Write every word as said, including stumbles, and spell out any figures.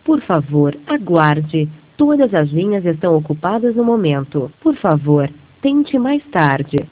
Por favor, aguarde. Todas as linhas estão ocupadas no momento. Por favor, tente mais tarde.